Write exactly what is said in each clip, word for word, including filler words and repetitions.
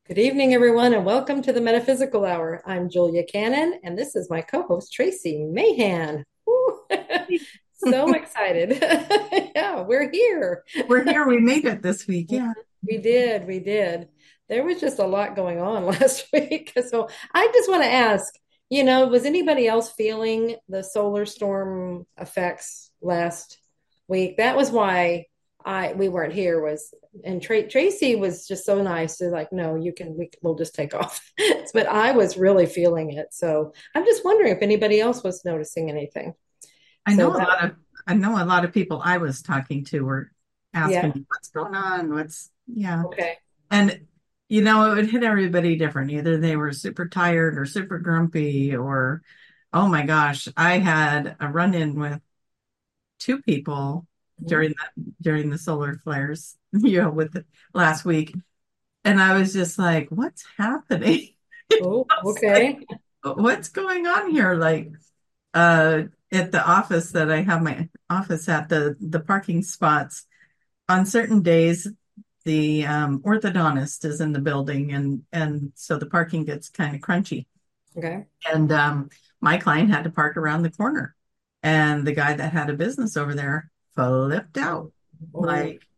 Good evening, everyone, and welcome to the Metaphysical Hour. I'm Julia Cannon, and this is my co-host, Tracy Mahan. Woo. So excited. Yeah, we're here. We're here. We made it this week. Yeah. We did, we did. There was just a lot going on last week. So I just want to ask, you know, was anybody else feeling the solar storm effects last week? That was why I we weren't here was and Tra- Tracy was just so nice to like, no, you can we we'll just take off. But I was really feeling it. So I'm just wondering if anybody else was noticing anything. I So know a that lot of I know a lot of people I was talking to were asking yeah, me what's going on, what's yeah. okay. And you know, it would hit everybody different. Either they were super tired or super grumpy or oh my gosh, I had a run-in with two people Mhm. during the during the solar flares, you know, with the, last week. And I was just like, what's happening? Oh, I was like, okay. what's going on here? Like uh at the office that I have my office at the the parking spots on certain days the um orthodontist is in the building and and so the parking gets kind of crunchy Okay. and um my client had to park around the corner and the guy that had a business over there flipped out Oh. like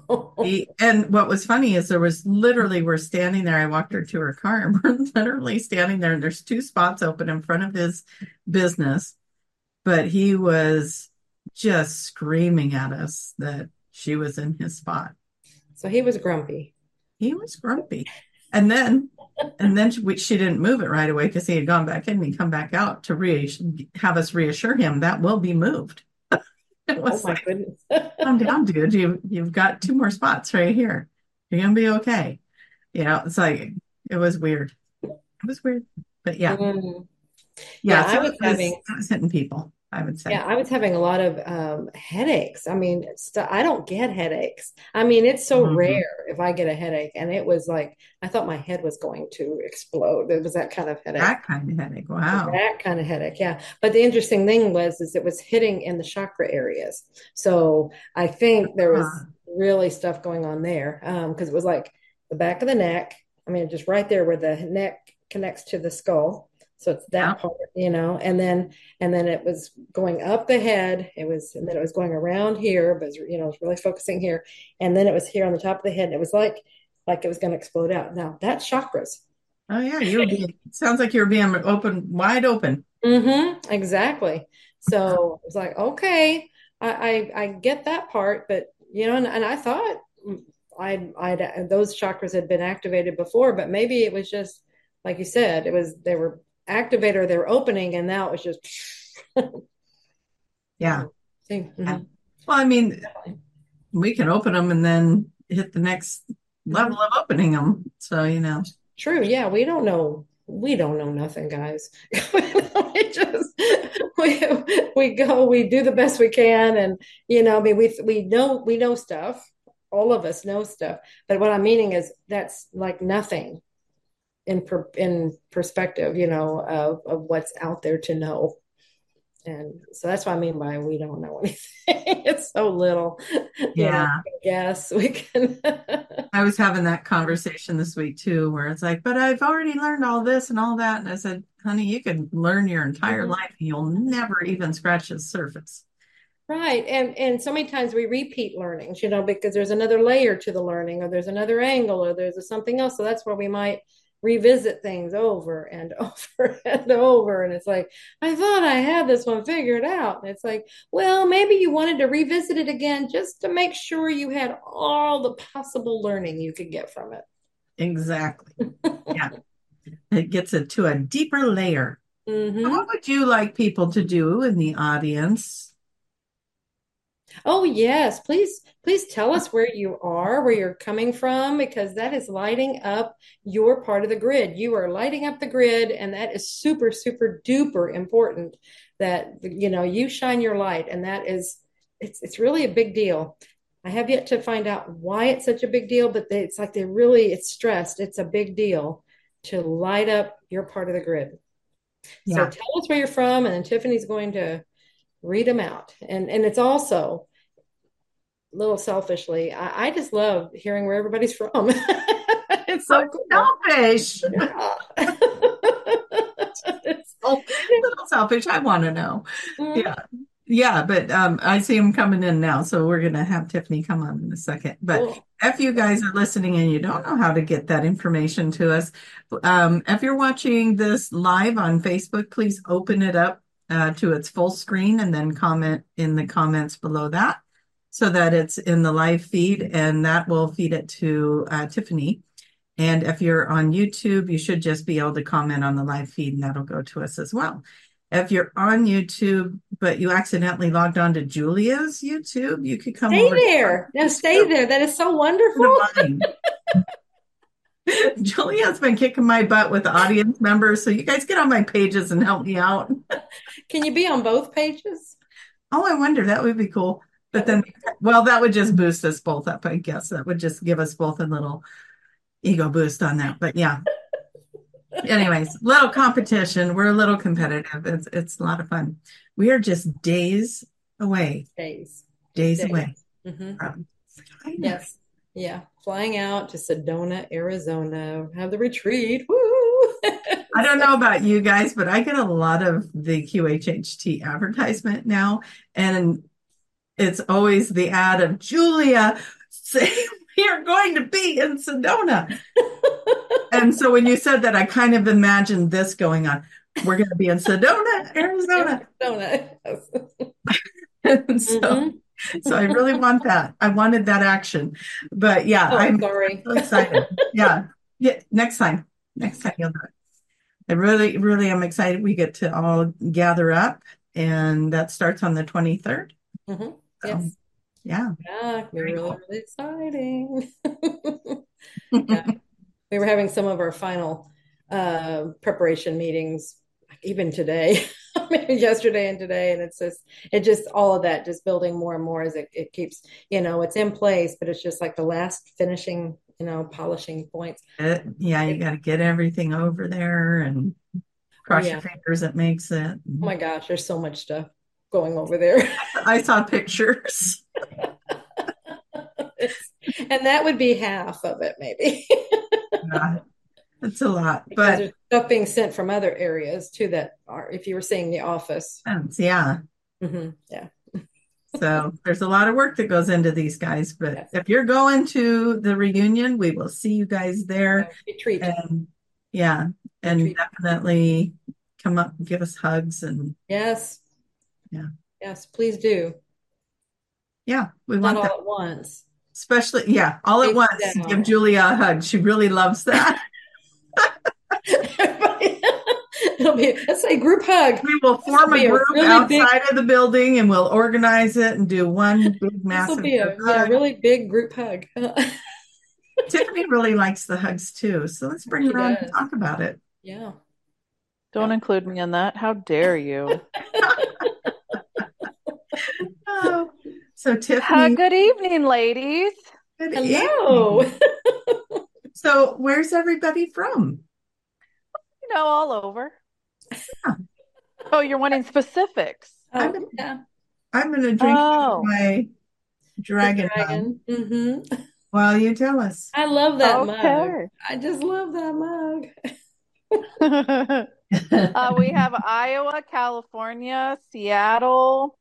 he and what was funny is there was literally we're standing there. I walked her to her car and we're literally standing there and there's two spots open in front of his business, but he was just screaming at us that she was in his spot. So he was grumpy. He was grumpy. And then, and then she, she didn't move it right away because he had gone back in and come back out to re have us reassure him that will be moved. It Oh was my like, goodness. calm down, dude. You, you've got two more spots right here. You're going to be okay. You know, it's like, it was weird. It was weird. But yeah, Mm. yeah. Yeah, So I it was was, having it was hitting people, I would say. yeah, I was having a lot of um, headaches. I mean, st I don't get headaches. I mean, it's so Mhm. rare if I get a headache, and it was like I thought my head was going to explode. It was that kind of headache. That kind of headache. Wow. That kind of headache, yeah. But the interesting thing was is it was hitting in the chakra areas. So I think there was Uh, really stuff going on there um, because it was like the back of the neck. I mean, just right there where the neck connects to the skull. So it's yeah. that part, you know, and then and then it was going up the head. It was and then it was going around here, but you know, it was really focusing here, and then it was here on the top of the head. And it was like like it was going to explode out. Now that's chakras. Oh yeah, you were being, sounds like you were being open, wide open. Mm-hmm, exactly. So I was like, okay, I, I I get that part, but you know, and, and I thought I I those chakras had been activated before, but maybe it was just like you said, it was they were activated or they were opening, and now it was just Yeah. so see, Yeah. mhm, Well, I mean, we can open them and then hit the next level mhm. of opening them. So, you know, True, yeah, we don't know. We don't know nothing, guys. We just we we go, we do the best we can, and you know, I mean, we we know we know stuff. All of us know stuff, but what I'm meaning is that's like nothing in per, in perspective, you know, of of what's out there to know. And so that's what I mean by we don't know anything. It's so little, you know. yeah. Yes, we can. I was having that conversation this week too, where it's like, but I've already learned all this and all that. And I said, honey, you could learn your entire Mhm. life and you'll never even scratch the surface. Right. And and so many times we repeat learnings, you know, because there's another layer to the learning or there's another angle or there's a something else. So that's where we might revisit things over and over and over. And it's like, I thought I had this one figured out. And it's like, well, maybe you wanted to revisit it again just to make sure you had all the possible learning you could get from it. Exactly. Yeah. It gets it to a deeper layer. So what Hmm. would you like people to do in the audience? Oh, yes. Please, please tell us where you are, where you're coming from, because that is lighting up your part of the grid. You are lighting up the grid, and that is super, super duper important that, you know, you shine your light. And that is, it's, it's really a big deal. I have yet to find out why it's such a big deal, but they, it's like they really, it's stressed. It's a big deal to light up your part of the grid. So Yeah. tell us where you're from, and then Tiffany's going to read them out. And, and it's also, little selfishly, I, I just love hearing where everybody's from. It's So so cool. selfish. Yeah. It's- A little selfish. I want to know. Mhm. Yeah. Yeah, but um, I see him coming in now, so we're going to have Tiffany come on in a second. But Cool. if you guys are listening and you don't know how to get that information to us, um, if you're watching this live on Facebook, please open it up uh, to its full screen and then comment in the comments below that so that it's in the live feed, and that will feed it to uh, Tiffany. And if you're on YouTube, you should just be able to comment on the live feed and that'll go to us as well. If you're on YouTube, but you accidentally logged on to Julia's YouTube, you could come Stay over there. Now stay there. That is so wonderful. to mine. Julia's been kicking my butt with audience members, so you guys get on my pages and help me out. Can you be on both pages? Oh, I wonder, that would be cool. But That would then, be cool. well, that would just boost us both up, I guess. That would just give us both a little ego boost on that. But yeah. Anyways, little competition. We're a little competitive. It's it's a lot of fun. We are just days away, Days. Just days days. away Hmm. from China. Yes. Yeah. Flying out to Sedona, Arizona, have the retreat. Woo! I don't know about you guys, but I get a lot of the Q H H T advertisement now, and it's always the ad of Julia saying we are going to be in Sedona. And so when you said that, I kind of imagined this going on. We're going to be in Sedona, Arizona. Arizona. Yes. And so, Mhm. so I really want that. I wanted that action. But yeah, Oh, I'm sorry. so excited. Yeah. Yeah. Next time. Next time you'll do it. I really, really am excited. We get to all gather up, and that starts on the twenty-third. Hmm. So Yes. yeah, Yeah, it can be very really, cool. really exciting. Yeah. We were having some of our final uh, preparation meetings, even today, I mean, yesterday and today, and it's just it just all of that just building more and more as it, it keeps, you know, it's in place, but it's just like the last finishing, you know, polishing points. It- yeah, you It- got to get everything over there and oh cross your yeah. fingers it makes it. Oh my gosh, there's so much stuff going over there. I saw pictures. It's, and that would be half of it, maybe. Yeah, it's a lot, Because but there's stuff being sent from other areas too that are, if you were seeing the office. it's- yeah. Hmm. Yeah. So there's a lot of work that goes into these guys. But Yes. if you're going to the reunion, we will see you guys there. Retreat. And yeah, and Retreat. definitely come up and give us hugs and Yes. yeah. Yes, please do. Yeah, we Not want that. all at once. Especially, yeah, all at Space once. Give down. Julia a hug. She really loves that. Everybody- It'll be, let's say group hug. We will This will form a be a group really big, outside of the building and we'll organize it and do one big, this will massive be group a yeah, hug. really big group hug. Tiffany really likes the hugs too. So let's bring She her on to does. talk about it. Yeah. Don't Yeah. include me in that. How dare you? Oh, so Uh, Tiffany, good evening, ladies. good Hello. evening. So where's everybody from? You know, all over. Yeah, Oh, you're wanting specifics. I'm, Oh, yeah. I'm going to drink Oh, my The dragon mug dragon. Hmm. while you tell us. I love that mug. okay. I just love that mug. uh, we have Iowa, California, Seattle,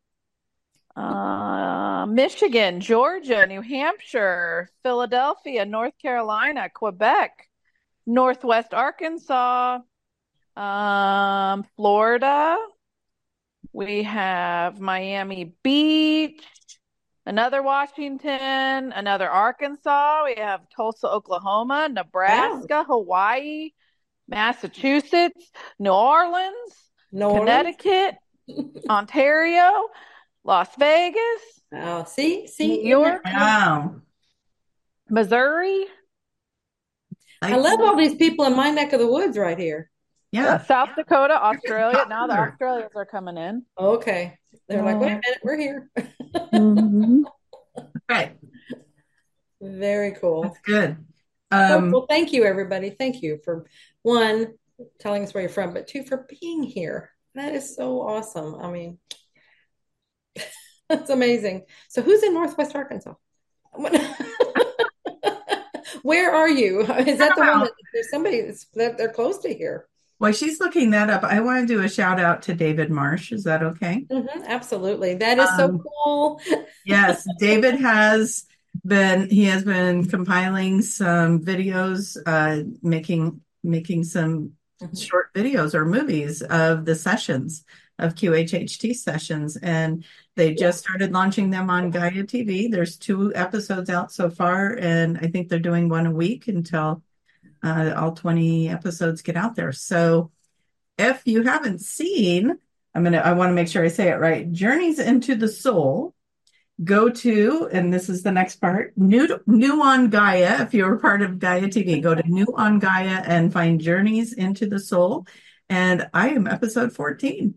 uh, Michigan, Georgia, New Hampshire, Philadelphia, North Carolina, Quebec, Northwest Arkansas, um, Florida. We have Miami Beach, another Washington, another Arkansas. We have Tulsa, Oklahoma, Wow. Nebraska, Hawaii, Massachusetts, New Orleans, New Orleans. Connecticut, Ontario, Las Vegas, Oh, see, see, New isn't that York, cool? Wow. Missouri, I love all these people in my neck of the woods right here. uh, Yeah. South Dakota, You're Australia. Now the popular. Australians are coming in. Okay. They're like, wait a Uh, minute, we're here. mhm. Right. Very cool. That's good. So, Um, well, thank you, everybody. Thank you for one, telling us where you're from, but two, for being here. That is so awesome. I mean, that's amazing. So, who's in Northwest Arkansas? What, Where are you? Is that the one Wow. that there's somebody that's that they're close to here? While she's looking that up, I want to do a shout out to David Marsh. Is that okay? Mhm, absolutely. That is so Um, cool. yes, David has been he has been compiling some videos, uh, making making some Mhm. short videos or movies of the sessions of Q H H T sessions, and they Yeah. just started launching them on Gaia T V. There's two episodes out so far, and I think they're doing one a week until uh, all twenty episodes get out there. So if you haven't seen, I'm gonna I want to make sure I say it right. Journeys into the Soul. Go to, and this is the next part, new new on Gaia. If you're part of Gaia T V, go to new on Gaia and find Journeys into the Soul. And I am episode fourteen.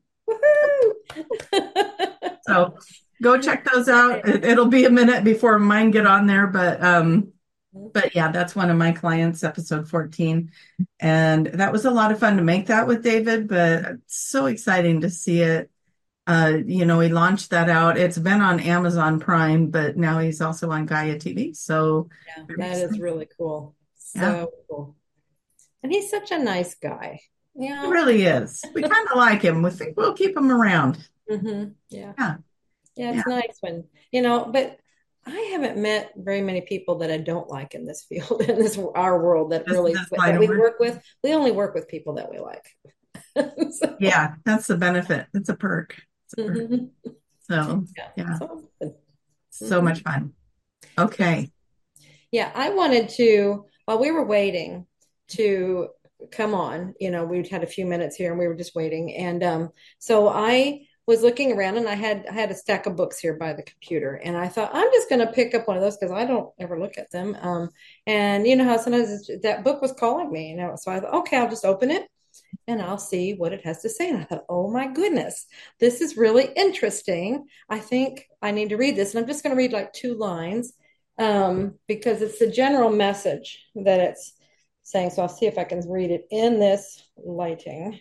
Woohoo! So go check those out. It, it'll be a minute before mine get on there, but um, but yeah, that's one of my clients, episode fourteen. And that was a lot of fun to make that with David, but it's so exciting to see it. Uh, you know, he launched that out. It's been on Amazon Prime, but now he's also on Gaia T V. So Yeah, very that is exciting. really cool. Yeah, So cool. And he's such a nice guy. You he know? really is. We kind of like him. We think we'll keep him around. Hmm. Yeah. Yeah, Yeah, yeah. it's nice when, you know, but I haven't met very many people that I don't like in this field, in this our world that This really this light that we over. work with. We only work with people that we like. So, Yeah, that's the benefit. It's a perk. It's a perk. mhm. So Yeah. yeah, So, so mhm. much fun. Okay. Yeah, I wanted to, while we were waiting to come on, you know, we'd had a few minutes here and we were just waiting. And um, so I was looking around and I had I had a stack of books here by the computer. And I thought, I'm just going to pick up one of those because I don't ever look at them. Um, and you know how sometimes it's, that book was calling me, you know, so I thought, okay, I'll just open it and I'll see what it has to say. And I thought, oh my goodness, this is really interesting. I think I need to read this. And I'm just going to read like two lines um, because it's the general message that it's saying. So I'll see if I can read it in this lighting.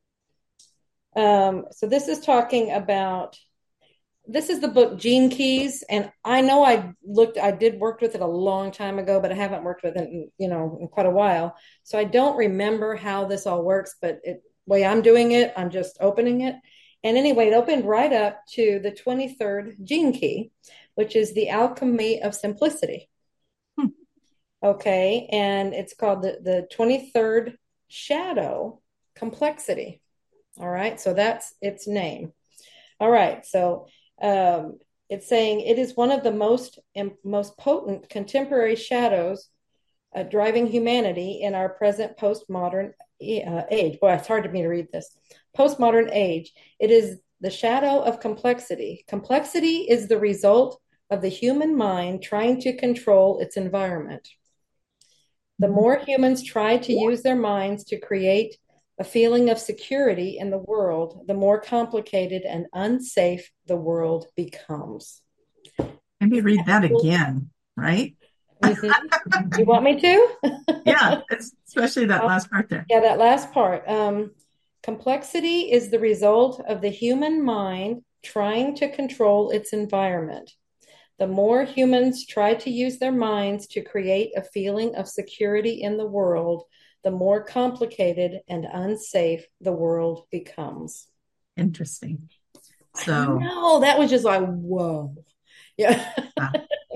Um, so this is talking about, this is the book Gene Keys. And I know I looked, I did work with it a long time ago, but I haven't worked with it, in, you know, in quite a while. So I don't remember how this all works, but it, the way I'm doing it, I'm just opening it. And anyway, it opened right up to the twenty-third Gene Key, which is the alchemy of simplicity. Hmm. Okay. And it's called the, the twenty-third shadow complexity. All right. So that's its name. All right. So um, it's saying it is one of the most most potent contemporary shadows uh, driving humanity in our present postmodern uh, age. Boy, it's hard for me to read this. Postmodern age. It is the shadow of complexity. Complexity is the result of the human mind trying to control its environment. The more humans try to use their minds to create a feeling of security in the world, the more complicated and unsafe the world becomes. Maybe read that again, right? Mm-hmm. You want me to? Yeah, it's, especially that last part there. Yeah, that last part. Um, complexity is the result of the human mind trying to control its environment. The more humans try to use their minds to create a feeling of security in the world, the more complicated and unsafe the world becomes. Interesting. So, So, no, that was just like, whoa. Yeah. uh,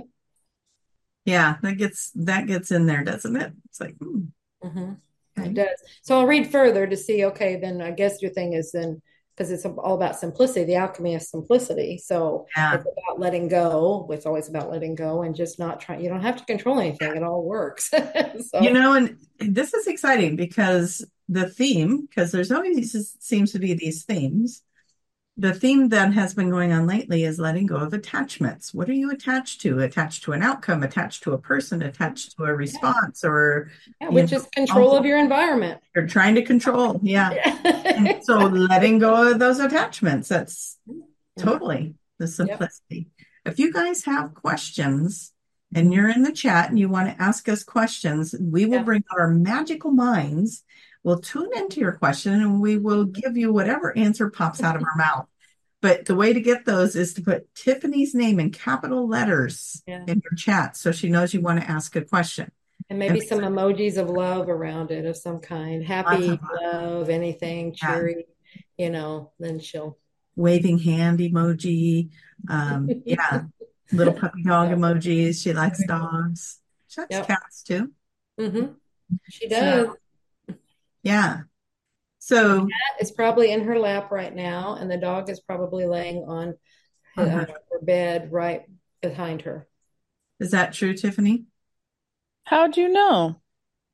yeah, that gets that gets in there, doesn't it? It's like, hmm, Mm-hmm. It okay. does. So I'll read further to see, okay, then I guess your thing is then, because it's all about simplicity, the alchemy of simplicity. So Yeah. it's about letting go. It's always about letting go and just not trying. You don't have to control anything. It all works. You So, know, and this is exciting because the theme, because there's always seems to be these themes. The theme that has been going on lately is letting go of attachments. What are you attached to? Attached to an outcome, attached to a person, attached to a yeah, response, or, yeah, you which know, is control of also your environment. you're trying to control. Yeah. And Yeah. so letting go of those attachments, that's Mhm. totally the Yep. simplicity. If you guys have questions and you're in the chat and you want to ask us questions, we will Yeah. bring our magical minds. We'll tune into your question and we will give you whatever answer pops out of our mouth. But the way to get those is to put Tiffany's name in capital letters Yeah. in your chat so she knows you want to ask a question. And It maybe makes some emojis of love around it of some kind. lots of Happy, love, anything, yeah, cheery, you know, then she'll. waving hand emoji. Um, yeah, little puppy dog Yep. emojis. She likes dogs. She likes Yep. cats too. Hmm. She So does. yeah. The So cat is probably in her lap right now, and the dog is probably laying on on uh, her, her bed right behind her. is that true, Tiffany? How'd you know?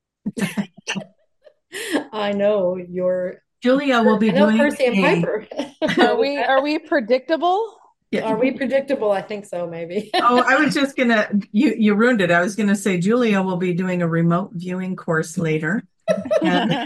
I know you're. Julia will be I know doing Percy and a Piper. Are Was we that- are we predictable? yeah. Are we predictable? I think so, maybe. Oh, I was just gonna you you ruined it. I was gonna say Julia will be doing a remote viewing course later. And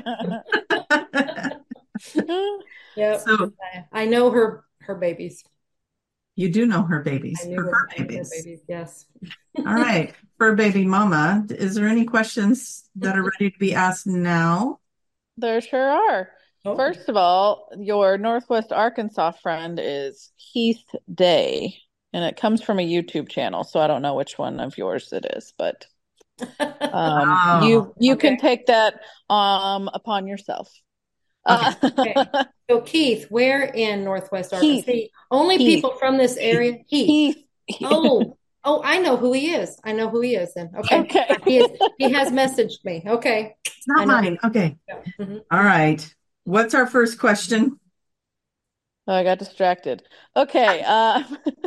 Yep. so I, I know her her babies. you do know her I babies, knew her fur her. I knew her babies. babies. Yes. All right. Fur baby mama, is there any questions that are ready to be asked now? There sure are. Oh. First of all, your Northwest Arkansas friend is Heath Day, and it comes from a YouTube channel, so I don't know which one of yours it is, but um, Oh, you you Okay. can take that um upon yourself. okay. Okay. Uh, So Keith, where in Northwest Arkansas? Heath, See, only Heath, people from this area. Heath. Heath. Oh, oh, I know who he is. I know who he is then. Okay. Okay. He is he has messaged me. Okay. It's not I know. mine. Okay. Mhm. All right. What's our first question? Oh, I got distracted. Okay. Uh,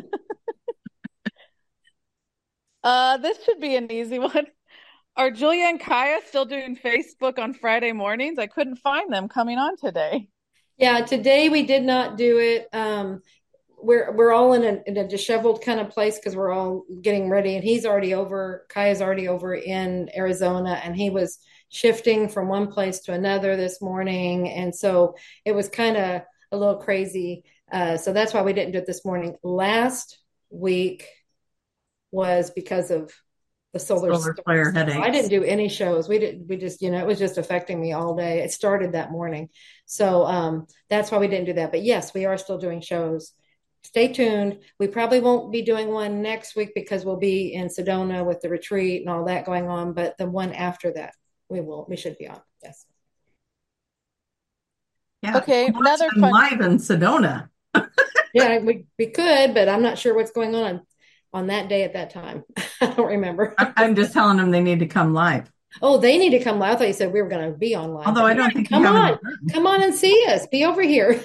uh, this should be an easy one. Are Julia and Kaya still doing Facebook on Friday mornings? I couldn't find them coming on today. Yeah, today we did not do it. Um, we're we're all in a, in a disheveled kind of place because we're all getting ready, and he's already over. Kaya's already over in Arizona, and he was shifting from one place to another this morning, and so it was kind of a little crazy. Uh, so that's why we didn't do it this morning. Last week was because of the solar Solar storm. flare So I didn't headaches. do any shows. We didn't, we just, you know, it was just affecting me all day. It started that morning. So um, that's why we didn't do that. But yes, we are still doing shows. Stay tuned. We probably won't be doing one next week because we'll be in Sedona with the retreat and all that going on. But the one after that, we will, we should be on. Yes. Yeah. Okay, Come watch another them fun. live in Sedona. Yeah, we, we could, but I'm not sure what's going on on that day at that time. I don't remember. I- I'm just telling them they need to come live. Oh, they need to come live. I thought you said we were going to be online. Although But I yeah, don't think you come have on, any. come on and see us. Be over here.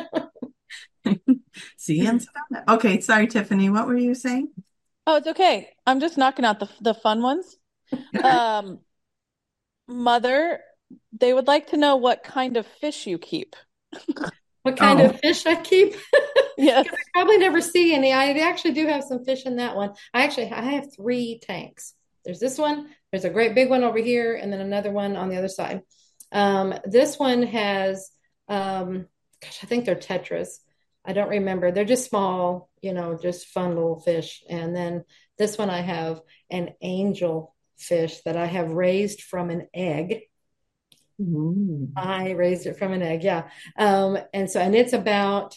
See you in Sedona. Okay. Sorry, Tiffany. What were you saying? Oh, it's okay. I'm just knocking out the the fun ones. Um, Mother, they would like to know what kind of fish you keep. What kind Oh, of fish I keep? Yes. Probably never see any. I actually do have some fish in that one. I actually I have three tanks. There's this one. There's a great big one over here, and then another one on the other side. Um, this one has, um, gosh, I think they're tetras. I don't remember. They're just small, you know, just fun little fish. And then this one I have an angel fish that I have raised from an egg. ooh. I raised it from an egg, yeah. Um, and so, and it's about,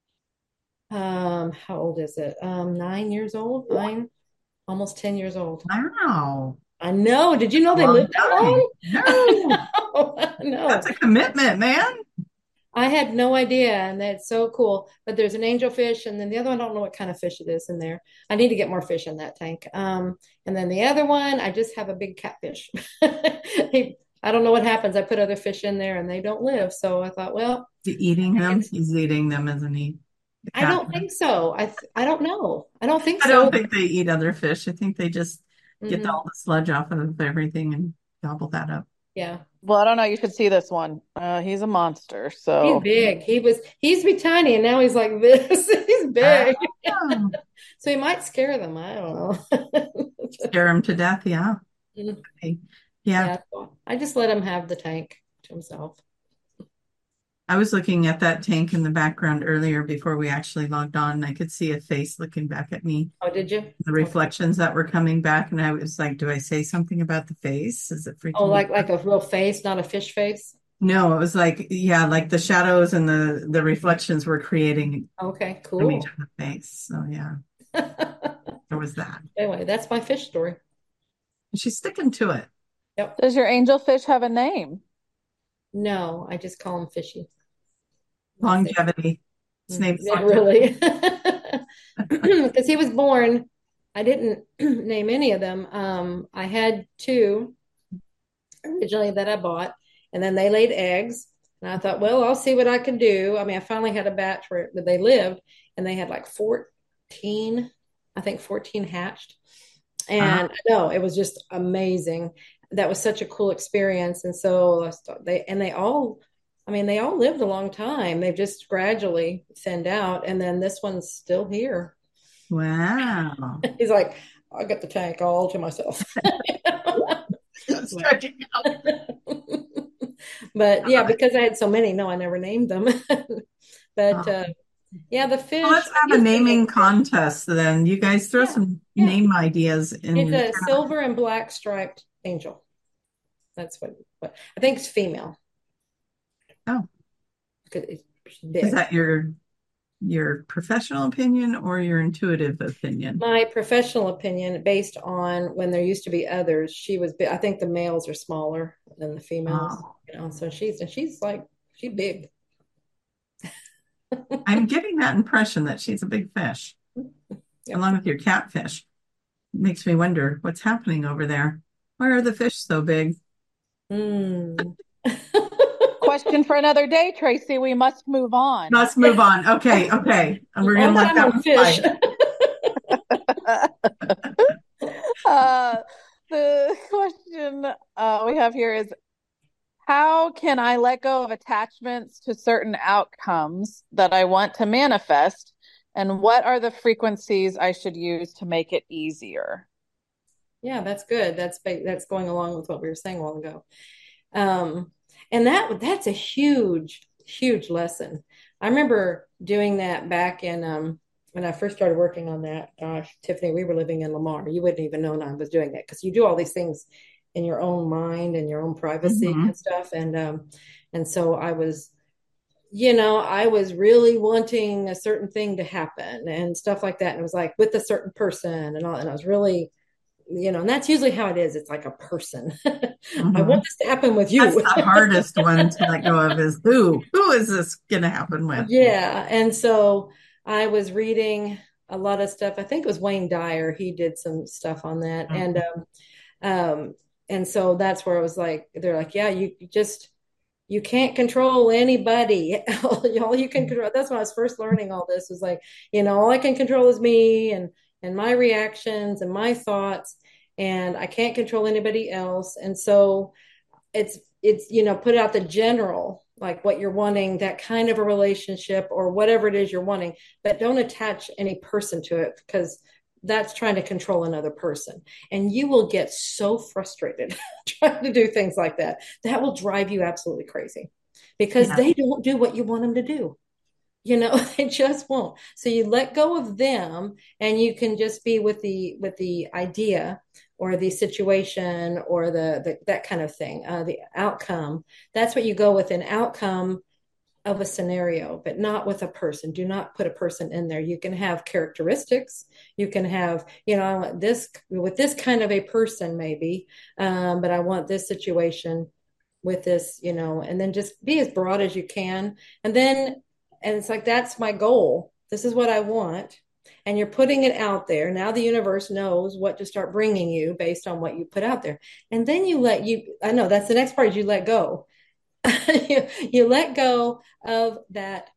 um, how old is it? Um, nine years old, nine, almost ten years old. Wow. I know. Did you know A they long lived that time. long? No, I know. that's a commitment, man. I had no idea, and that's so cool. But there's an angelfish, and then the other one, I don't know what kind of fish it is in there. I need to get more fish in that tank. Um, and then the other one, I just have a big catfish. He, I don't know what happens. I put other fish in there, and they don't live. So I thought, well, Is he eating them? it's, He's eating them, isn't he? The I cat. don't think so. I th- I don't know. I don't think I so. don't think they eat other fish. I think they just get Hmm. all the sludge off of everything and gobble that up. Yeah, Well, I don't know. You should see this one. Uh, he's a monster. he's So, big. He was he used to be tiny, and now he's like this. He's big. Oh, So he might scare them. I don't know. scare him to death. Yeah. Mhm. Okay. Yeah. Yeah, so I just let him have the tank to himself. I was looking at that tank in the background earlier before we actually logged on. And I could see a face looking back at me, Oh, did you? the Okay. reflections that were coming back. And I was like, do I say something about the face? Is it Oh, freaking me like out? like a real face, not a fish face. No, it was like, yeah, like the shadows and the, the reflections were creating Okay, an image cool. of the face. So yeah, there was that. Anyway, that's my fish story. And she's sticking to it. Yep. Does your angelfish have a name? No, I just call him fishy. That's it. Longevity. His Mhm. name's Yeah, Longevity. really. Because he was born, I didn't name any of them. Um, I had two originally that I bought, and then they laid eggs. And I thought, well, I'll see what I can do. I mean, I finally had a batch where they lived, and they had like fourteen, I think fourteen hatched. Uh, And no, it was just amazing. That was such a cool experience. And so I start- they and they all, I mean, they all lived a long time. They've just gradually thinned out, and then this one's still here. wow. He's like, I got the tank all to myself. Stretching out. But yeah, because I had so many, no, I never named them. But Oh. uh, yeah, the Well, fish, let's I have a used to naming name fish. contest then. You guys throw Yeah, some yeah. name ideas It's in the a chat. silver and black striped angel. That's what, what I think it's female Oh, because it's is big. that your your professional opinion or your intuitive opinion? My professional opinion, based on when there used to be others, she was big. I think the males are smaller than the females, Oh, you know. So she's and she's like she's big. I'm getting that impression that she's a big fish, Yep. along with your catfish. Makes me wonder what's happening over there. Why are the fish so big? Mm. Question for another day, Tracy. We must move on. Let's move on. Okay, okay. And we're All gonna let time that on one fish. slide. Uh, the question uh, we have here is, how can I let go of attachments to certain outcomes that I want to manifest? And what are the frequencies I should use to make it easier? Yeah, that's good. That's that's going along with what we were saying a while ago. Um, and that that's a huge, huge lesson. I remember doing that back in um, when I first started working on that. Gosh, Tiffany, we were living in Lamar. You wouldn't even know I was doing that because you do all these things in your own mind and your own privacy Hmm. and stuff. And um, and so I was, you know, I was really wanting a certain thing to happen and stuff like that. And it was like with a certain person and all. And I was really, you know, and that's usually how it is. It's like a person. I Hmm. want this to happen with That's you. the hardest one to let go of is who? Who is this gonna happen with? Yeah. And so I was reading a lot of stuff. I think it was Wayne Dyer. He did some stuff on that. And um, um, and so that's where I was like, they're like, yeah, you just you can't control anybody. All you can control. That's when I was first learning all this was like, you know, all I can control is me and and my reactions and my thoughts, and I can't control anybody else. And so it's it's you know put out the general like what you're wanting, that kind of a relationship or whatever it is you're wanting, but don't attach any person to it because that's trying to control another person, and you will get so frustrated trying to do things like that. That will drive you absolutely crazy because Yeah, they don't do what you want them to do. You know, they just won't. So you let go of them and you can just be with the with the idea or the situation or the, the that kind of thing, uh, the outcome. That's what you go with, an outcome of a scenario, but not with a person. Do not put a person in there. You can have characteristics. You can have, you know, I want this with this kind of a person, maybe, um, but I want this situation with this, you know, and then just be as broad as you can. And then, and it's like, that's my goal. This is what I want. And you're putting it out there. Now the universe knows what to start bringing you based on what you put out there. And then you let you, I know that's the next part is you let go. you, you let go of that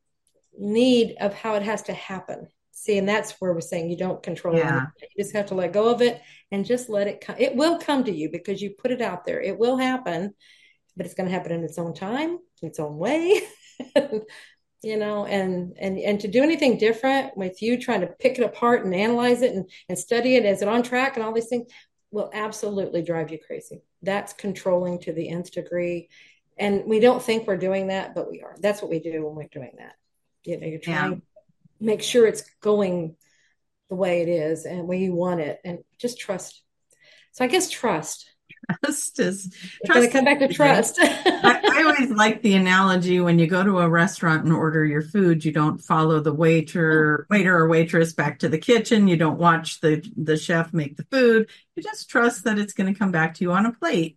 need of how it has to happen. See, and that's where we're saying you don't control any. yeah, You just have to let go of it and just let it come. It will come to you because you put it out there. It will happen, but it's going to happen in its own time, its own way. You know, and and and to do anything different with you trying to pick it apart and analyze it and, and study it, is it on track and all these things will absolutely drive you crazy. That's controlling to the nth degree. And we don't think we're doing that, but we are. That's what we do when we're doing that. You know, you're yeah. trying to make sure it's going the way it is and where you want it and just trust. So I guess trust. Trust is It's going to trust come is back to everything. trust. I, I always like the analogy when you go to a restaurant and order your food, you don't follow the waiter, waiter or waitress back to the kitchen. You don't watch the, the chef make the food. You just trust that it's going to come back to you on a plate.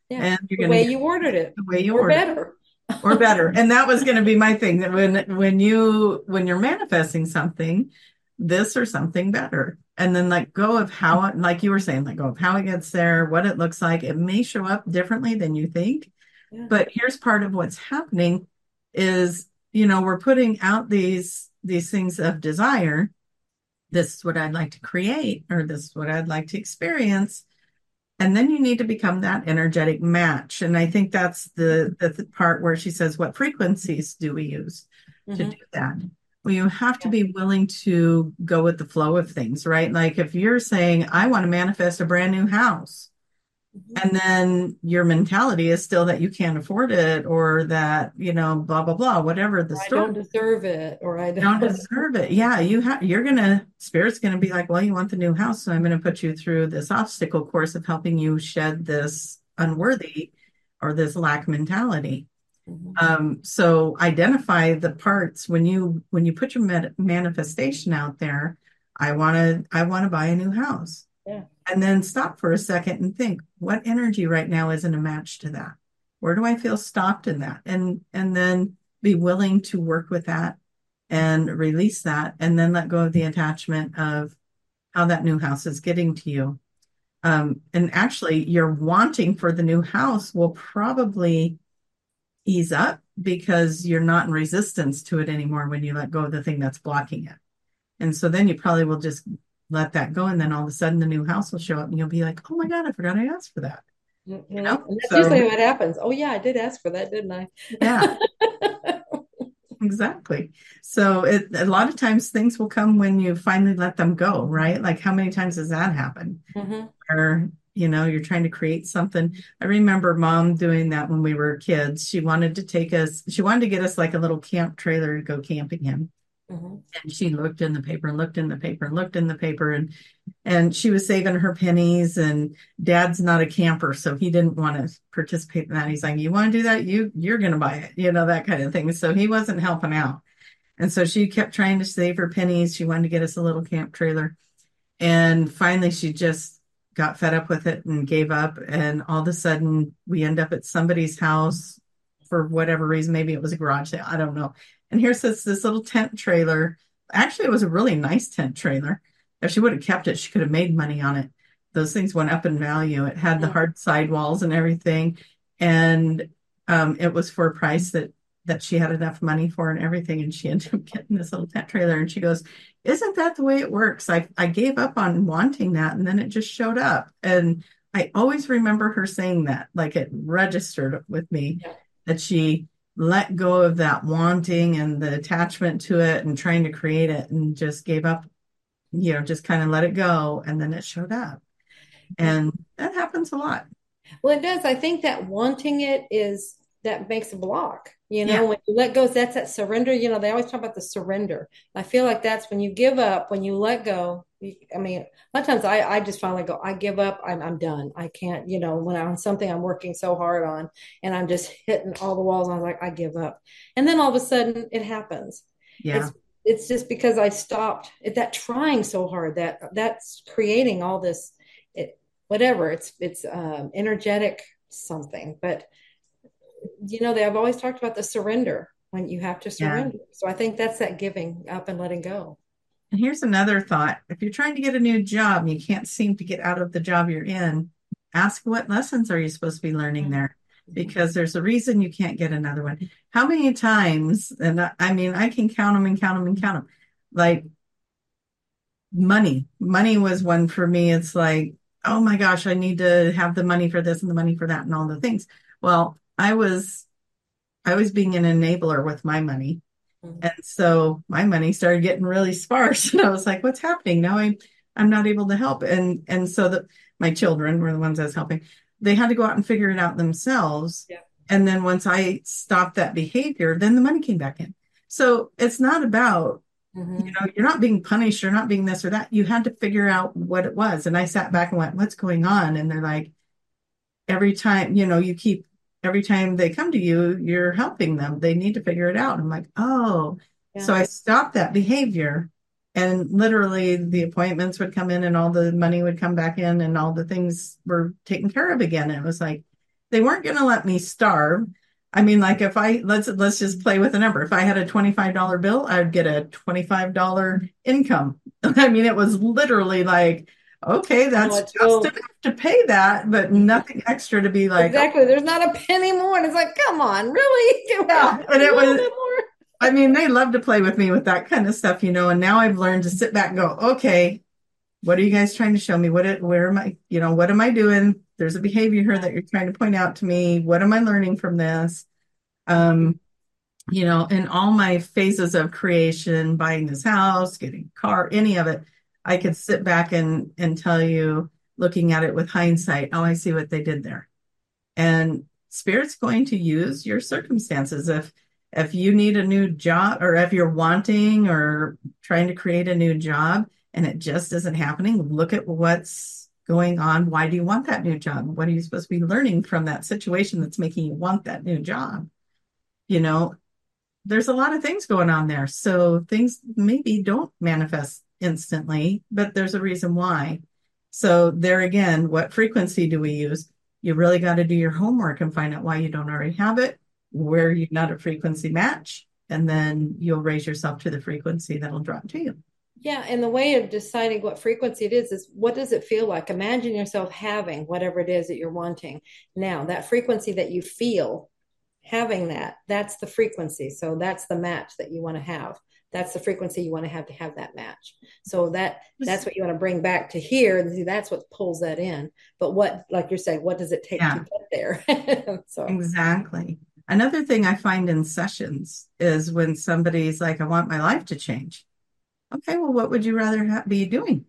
Yeah. and you're The going to way get you ordered it the way you or ordered better. or better. And that was going to be my thing, that when when you when you're manifesting something, this or something better. And then let go of how it, like you were saying, let go of how it gets there, what it looks like. It may show up differently than you think. Yeah. But here's part of what's happening is, you know, we're putting out these these things of desire. This is what I'd like to create, or this is what I'd like to experience. And then you need to become that energetic match. And I think that's the, the, the part where she says, what frequencies do we use to Mm-hmm. do that? Well, you have to Yeah. be willing to go with the flow of things, right? Like if you're saying, I want to manifest a brand new house, Mm-hmm. and then your mentality is still that you can't afford it, or that, you know, blah, blah, blah, whatever the I story, don't deserve it, or I don't don't. deserve it. Yeah, you have, you're gonna, spirit's gonna be like, well, you want the new house, so I'm gonna put you through this obstacle course of helping you shed this unworthy or this lack mentality. Mhm. Um, so identify the parts when you when you put your med- manifestation out there. I want to I want to buy a new house, Yeah. and then stop for a second and think, what energy right now isn't a match to that? Where do I feel stopped in that? And and then be willing to work with that and release that, and then let go of the attachment of how that new house is getting to you. Um, and actually, your wanting for the new house will probably ease up because you're not in resistance to it anymore when you let go of the thing that's blocking it. And so then you probably will just let that go. And then all of a sudden the new house will show up and you'll be like, oh my God, I forgot I asked for that. Mm-hmm. You know? And that's So usually what happens. Oh yeah, I did ask for that, didn't I? yeah, exactly. So it, a lot of times things will come when you finally let them go, right? Like how many times does that happen? Mm-hmm. Or, you know, you're trying to create something. I remember mom doing that when we were kids. She wanted to take us, she wanted to get us like a little camp trailer to go camping in. Mm-hmm. And she looked in the paper and looked in the paper and looked in the paper, and and she was saving her pennies, and dad's not a camper, so he didn't want to participate in that. He's like, you want to do that? You you're gonna buy it, you know, that kind of thing. So he wasn't helping out. And so she kept trying to save her pennies. She wanted to get us a little camp trailer. And finally she just got fed up with it and gave up. And all of a sudden we end up at somebody's house for whatever reason. Maybe it was a garage sale. I don't know. And here sits this little tent trailer. Actually, it was a really nice tent trailer. If she would have kept it, she could have made money on it. Those things went up in value. It had the hard sidewalls and everything. And um, it was for a price that that she had enough money for and everything. And she ended up getting this little tent trailer. And she goes, isn't that the way it works? I, I gave up on wanting that, and then it just showed up. And I always remember her saying that, like it registered with me, Yeah. that she let go of that wanting and the attachment to it and trying to create it, and just gave up, you know, just kind of let it go. And then it showed up. And that happens a lot. Well, it does. I think that wanting it is that makes a block. You know, Yeah. when you let go, that's that surrender. You know, they always talk about the surrender. I feel like that's when you give up, when you let go. You, I mean, a lot of times I, I just finally go, I give up. I'm, I'm done. I can't, you know, when I'm on something I'm working so hard on and I'm just hitting all the walls, I was like, I give up. And then all of a sudden it happens. Yeah. It's, it's just because I stopped at that trying so hard that that's creating all this, it, whatever it's, it's um, energetic something, but you know, they have always talked about the surrender when you have to Yeah. surrender. So I think that's that giving up and letting go. And here's another thought. If you're trying to get a new job and you can't seem to get out of the job you're in, ask what lessons are you supposed to be learning there? Because there's a reason you can't get another one. How many times, and I, I mean, I can count them and count them and count them. Like money. Money was one for me. It's like, oh my gosh, I need to have the money for this and the money for that and all the things. Well, I was I was being an enabler with my money. Mhm. And so my money started getting really sparse. And I was like, what's happening? Now I'm I'm not able to help. And and so that my children were the ones I was helping. They had to go out and figure it out themselves. Yeah. And then once I stopped that behavior, then the money came back in. So it's not about, Mhm. you know, you're not being punished, you're not being this or that. You had to figure out what it was. And I sat back and went, what's going on? And they're like, every time, you know, you keep every time they come to you, you're helping them. They need to figure it out. I'm like, oh, Yeah. so I stopped that behavior, and literally the appointments would come in and all the money would come back in and all the things were taken care of again. And it was like, they weren't going to let me starve. I mean, like if I let's let's just play with a number. If I had a twenty-five dollar bill, I would get a twenty-five dollar income. I mean, it was literally like, okay, that's Oh, just oh, enough to pay that, but nothing extra to be like, exactly. There's not a penny more. And it's like, come on, really? Give yeah. out And a it little was, bit more. I mean, they love to play with me with that kind of stuff, you know, and now I've learned to sit back and go, okay, what are you guys trying to show me? What, it, where am I, you know, what am I doing? There's a behavior here that you're trying to point out to me. What am I learning from this? Um, you know, in all my phases of creation, buying this house, getting a car, any of it, I could sit back and, and tell you, looking at it with hindsight, oh, I see what they did there. And Spirit's going to use your circumstances. If if you need a new job, or if you're wanting or trying to create a new job and it just isn't happening, look at what's going on. Why do you want that new job? What are you supposed to be learning from that situation that's making you want that new job? You know, there's a lot of things going on there. So things maybe don't manifest instantly, but there's a reason why. So there again, what frequency do we use? You really got to do your homework and find out why you don't already have it, where you're not a frequency match, and then you'll raise yourself to the frequency that'll drop to you. Yeah, and the way of deciding what frequency it is is what does it feel like? Imagine yourself having whatever it is that you're wanting. Now, that frequency that you feel having that, that's the frequency. So that's the match that you want to have. That's the frequency you want to have to have that match. So that that's what you want to bring back to here, and see that's what pulls that in. But what, like you're saying, what does it take Yeah. to get there? So Exactly. Another thing I find in sessions is when somebody's like, I want my life to change. Okay, well, what would you rather ha- be doing?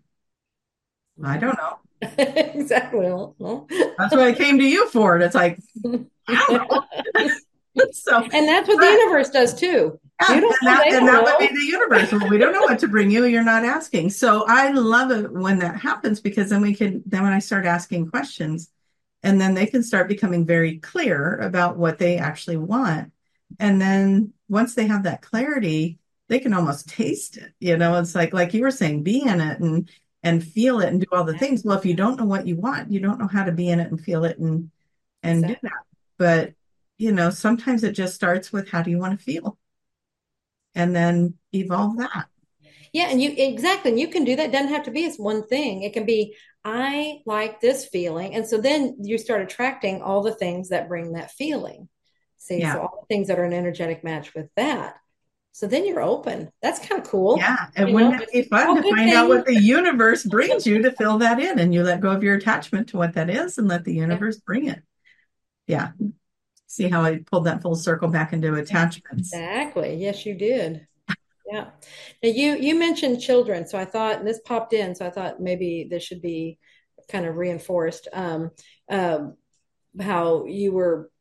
I don't know. exactly. Well, well. That's what I came to you for. And it's like, I don't know. So, and that's what but, the universe does too. Yeah, You don't and know, that, they and don't that know. would be the universe. Well, we don't know what to bring you. You're not asking. So I love it when that happens, because then we can, then when I start asking questions, and then they can start becoming very clear about what they actually want. And then once they have that clarity, they can almost taste it. You know, it's like, like you were saying, be in it and, and feel it and do all the things. Well, if you don't know what you want, you don't know how to be in it and feel it and, and Exactly. do that. But, you know, sometimes it just starts with, how do you want to feel? And then evolve that. Yeah, and you exactly, and you can do that. It doesn't have to be as one thing. It can be, I like this feeling. And so then you start attracting all the things that bring that feeling. See, Yeah. so all the things that are an energetic match with that. So then you're open. That's kind of cool. Yeah. And You wouldn't know, it be it's fun all to good find out what things. the universe brings you to fill that in, and you let go of your attachment to what that is and let the universe bring it. Yeah. See how I pulled that full circle back into attachments. Exactly. Yes, you did. Yeah. Now you you mentioned children, so I thought, and this popped in, so I thought maybe this should be kind of reinforced. Um, um, how you were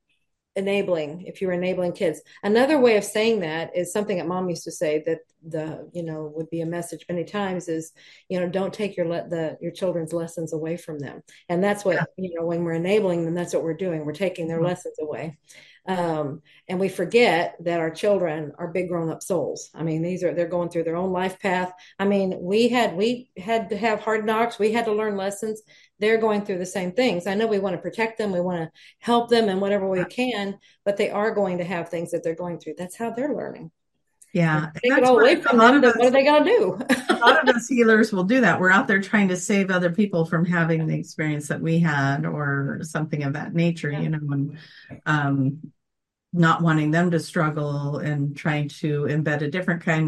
enabling, if you were enabling kids. Another way of saying that is something that mom used to say, that the, you know, would be a message many times, is, you know, don't take your let the your children's lessons away from them. And that's what, you know, when we're enabling them, that's what we're doing. We're taking their mm-hmm. lessons away. Um, and we forget that our children are big grown-up souls. I mean, these are, they're going through their own life path. I mean, we had we had to have hard knocks. We had to learn lessons. They're going through the same things. I know we want to protect them. We want to help them in whatever we can, but they are going to have things that they're going through. That's how they're learning. Yeah. Take it all away from them, what are they going to do? A lot of us healers will do that. We're out there trying to save other people from having the experience that we had, or something of that nature, yeah. you know, and um, not wanting them to struggle and trying to embed a different kind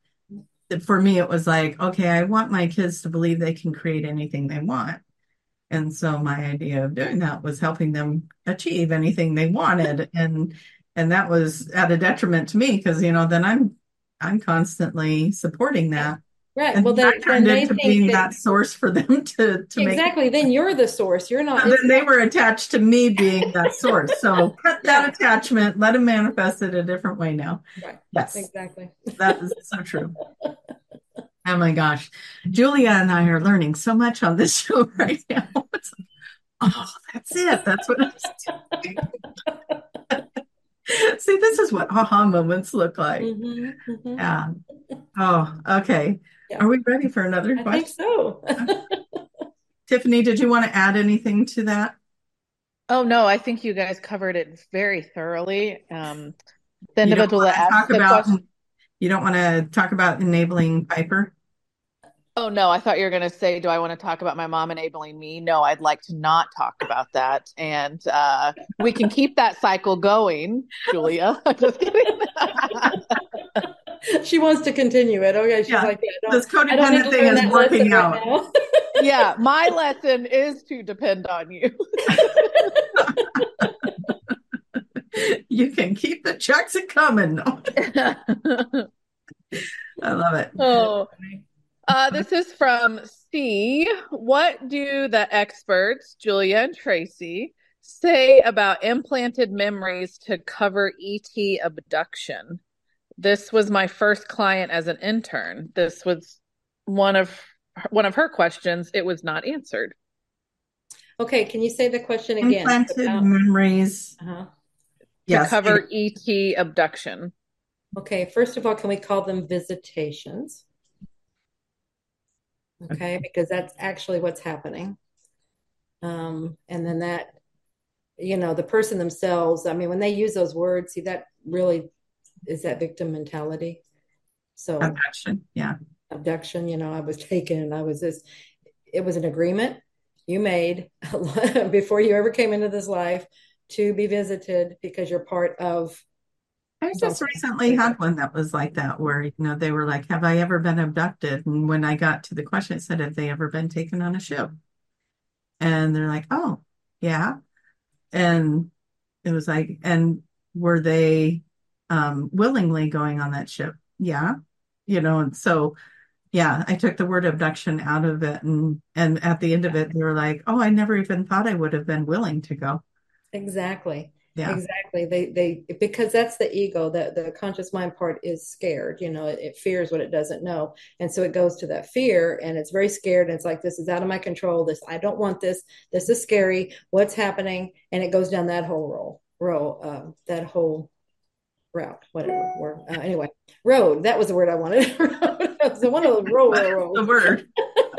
of, for me, it was like, okay, I want my kids to believe they can create anything they want. And so my idea of doing that was helping them achieve anything they wanted. And and that was at a detriment to me, because, you know, then I'm I'm constantly supporting that. Right. And well, then they, I turned they into being that, that source for them to, to make. Exactly. Then you're the source. You're not. And then they were attached to me being that source. So cut that yeah. attachment, let them manifest it a different way now. Right. Yes. Exactly. That is so true. Oh my gosh. Julia and I are learning so much on this show right now. It's like, oh, that's it. That's what I'm doing. See, this is what aha moments look like. Mm-hmm, mm-hmm. Yeah. Oh, okay. Yeah. Are we ready for another I question? I think so. Tiffany, did you want to add anything to that? Oh no, I think you guys covered it very thoroughly. Um, the You don't individual want that to asked talk the about, question. you don't want to talk about enabling Piper? Oh no, I thought you were going to say, do I want to talk about my mom enabling me? No, I'd like to not talk about that. And uh, we can keep that cycle going, Julia. Just kidding. She wants to continue it. Okay, she's Yeah. like, yeah, I don't, This I don't need codependent to thing learn is that lesson working right out. now. Yeah, my lesson is to depend on you. You can keep the checks a coming. I love it. Oh, uh, this is from C. What do the experts, Julia and Tracy, say about implanted memories to cover E T abduction? This was my first client as an intern. This was one of one of her questions. It was not answered. Okay, can you say the question again? Implanted About, memories. uh-huh. To Yes. cover E T abduction. Okay, first of all, can we call them visitations? Okay, because that's actually what's happening. Um, and then that, you know, the person themselves, I mean, when they use those words, see, that really is that victim mentality. So Abduction. Yeah. abduction, you know, I was taken and I was this, it was an agreement you made before you ever came into this life to be visited because you're part of I just something. recently had one that was like that, where, you know, they were like, have I ever been abducted? And when I got to the question, it said, have they ever been taken on a ship? And they're like, oh, yeah. And it was like, and were they um, willingly going on that ship? Yeah. You know, and so, yeah, I took the word abduction out of it. And, and at the end of it, they were like, oh, I never even thought I would have been willing to go. Exactly. Yeah. Exactly. They they because that's the ego, that the conscious mind part is scared, you know, it, it fears what it doesn't know. And so it goes to that fear and it's very scared. And it's like, this is out of my control. This, I don't want this. This is scary. What's happening? And it goes down that whole roll, row, uh, that whole route, whatever. Or, uh, anyway, road. That was the word I wanted. So one of those row, row, rows. The word.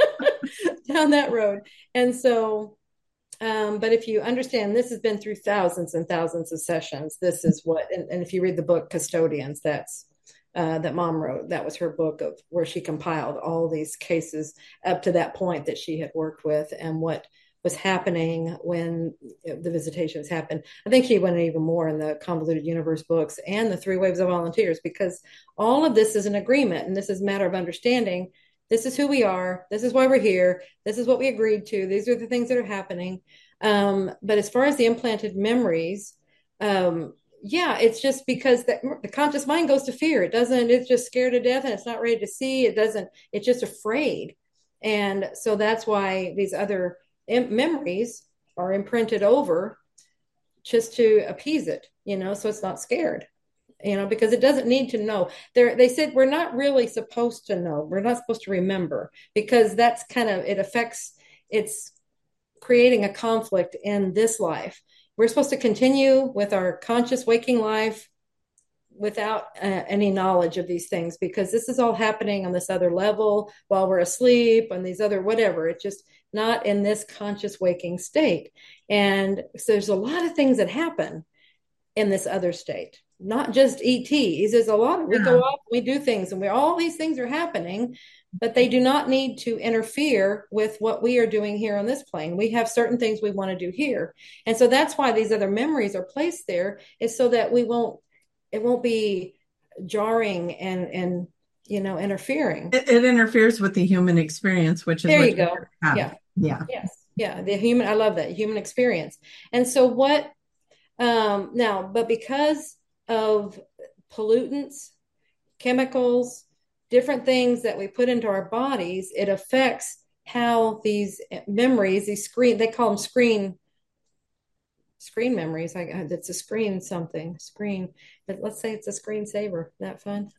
Down that road. And so um, but if you understand, this has been through thousands and thousands of sessions. This is what, and, and if you read the book Custodians, that's uh, that mom wrote. That was her book of where she compiled all these cases up to that point that she had worked with and what was happening when the visitations happened. I think she went even more in the Convoluted Universe books and the Three Waves of Volunteers, because all of this is an agreement and this is a matter of understanding. This is who we are. This is why we're here. This is what we agreed to. These are the things that are happening. Um, but as far as the implanted memories, um, yeah, it's just because the, the conscious mind goes to fear. It doesn't, it's just scared to death and it's not ready to see. It doesn't, it's just afraid. And so that's why these other im- memories are imprinted over just to appease it, you know, so it's not scared, you know, because it doesn't need to know. There, they said we're not really supposed to know. We're not supposed to remember because that's kind of, it affects, it's creating a conflict in this life. We're supposed to continue with our conscious waking life without uh, any knowledge of these things, because this is all happening on this other level while we're asleep and these other whatever. It's just not in this conscious waking state. And so there's a lot of things that happen in this other state, not just E Ts. There's a lot of, we go off, we do things, and we all these things are happening, but they do not need to interfere with what we are doing here on this plane. We have certain things we want to do here. And so that's why these other memories are placed there, is so that we won't, it won't be jarring and, and, you know, interfering. It, it interferes with the human experience, which is there what you go. Yeah. Yeah. Yes. Yeah. The human, I love that human experience. And so what, um, now, but because of pollutants, chemicals, different things that we put into our bodies, it affects how these memories, these screen, they call them screen, screen memories. I got, it's a screen something, screen, but let's say it's a screensaver. Isn't that fun?